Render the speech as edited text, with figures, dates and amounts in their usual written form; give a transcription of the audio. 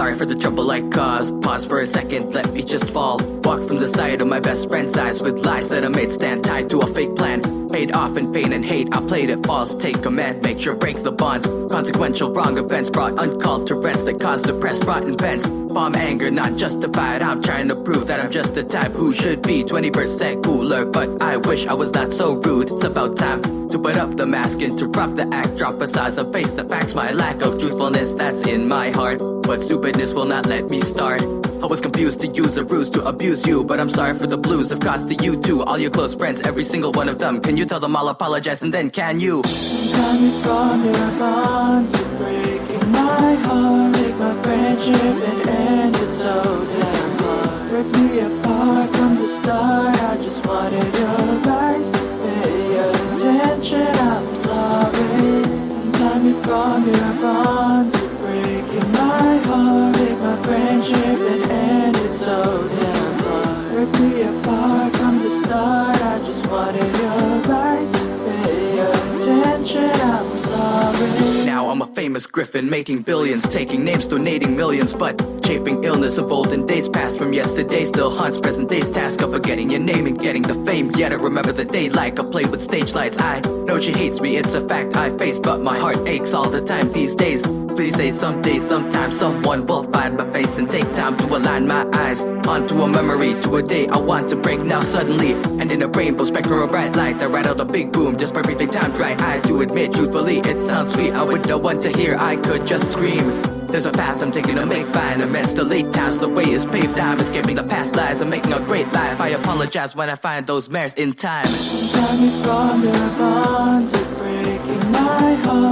sorry for the trouble I caused. Pause for a second, let me just fall. Walk from the side of my best friend's eyes with lies that I made stand tied to a fake plan. Paid off in pain and hate, I played it false. Take command, make sure break the bonds. Consequential wrong events brought uncalled to rest that caused depressed rotten vents. Bomb anger not justified, I'm trying to prove that I'm just the type who should be 20% cooler. But I wish I was not so rude. It's about time to put up the mask, interrupt the act, drop facades and face the facts. My lack of truthfulness that's in my heart, but stupidness will not let me start. I was confused to use a ruse to abuse you, but I'm sorry for the blues I've caused to you too. All your close friends, every single one of them. Can you tell them I'll apologize and then can you? Coming from your bonds, you're breaking my heart. Make my friendship and end it so damn hard. Rip me apart from the start. I just wanted your advice, pay your attention. I'm sorry. I'm coming from your bonds, you're breaking my heart. Make my friendship and end it so damn hard. Rip me apart from the start. I just wanted your advice, pay your attention. I'm sorry. Now I'm a famous griffin, making billions, taking names, donating millions, but chafing illness of olden days past from yesterday still haunts present day's task of forgetting your name and getting the fame. Yet I remember the day like I play with stage lights. I know she hates me, it's a fact I face, but my heart aches all the time these days. Please say someday, sometime, someone will find my face and take time to align my eyes onto a memory, to a day I want to break now suddenly. And in a rainbow spectrum of bright light, I write out a big boom, just perfectly timed right. I do admit, truthfully, it sounds sweet. I would know what to hear, I could just scream. There's a path I'm taking to make fine amidst the late times. The way is paved, I'm escaping the past lies. I'm making a great life. I apologize when I find those mares in time. Coming from your bonds, you're breaking my heart.